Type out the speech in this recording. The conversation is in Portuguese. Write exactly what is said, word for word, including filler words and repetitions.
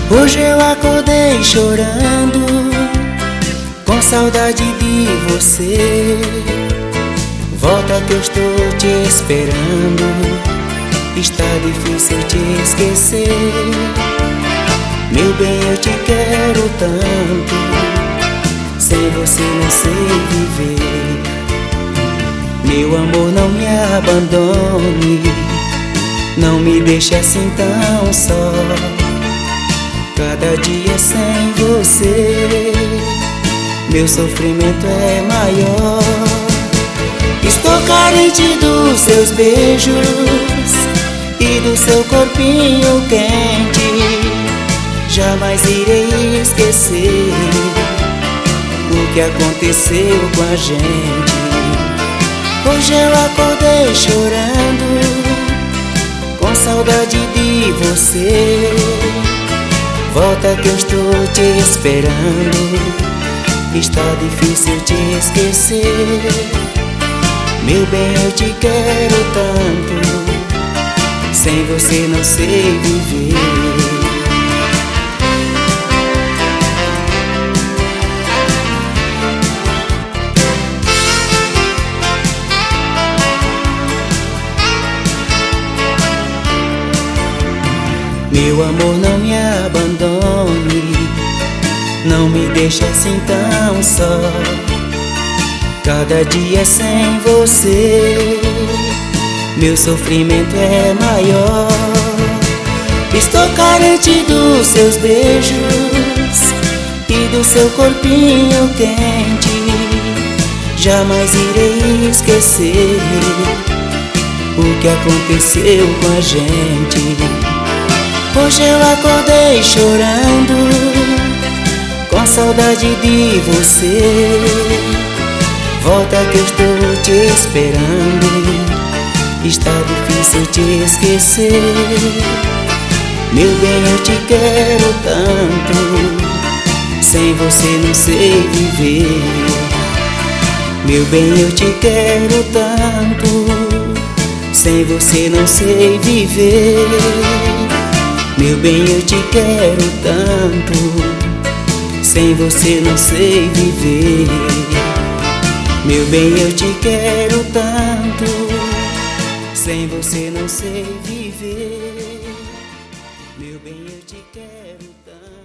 Hoje eu acordei chorando, com saudade de você. Volta que eu estou te esperando, está difícil te esquecer. Meu bem, eu te quero tanto, sem você não sei viver. Meu amor, não me abandone, não me deixe assim tão só. Cada dia sem você, meu sofrimento é maior. Estou carente dos seus beijos e do seu corpinho quente. Jamais irei esquecer o que aconteceu com a gente. Hoje eu acordei chorando, com saudade de você. Volta que eu estou te esperando, está difícil te esquecer. Meu bem, eu te quero tanto, sem você não sei viver. Meu amor, não me abandone, não me deixe assim tão só. Cada dia sem você, meu sofrimento é maior. Estou carente dos seus beijos e do seu corpinho quente. Jamais irei esquecer o que aconteceu com a gente. Hoje eu acordei chorando, com saudade de você. Volta que eu estou te esperando, está difícil te esquecer. Meu bem, eu te quero tanto, sem você não sei viver. Meu bem, eu te quero tanto, sem você não sei viver. Meu bem, eu te quero tanto, sem você não sei viver. Meu bem, eu te quero tanto, sem você não sei viver. Meu bem, eu te quero tanto.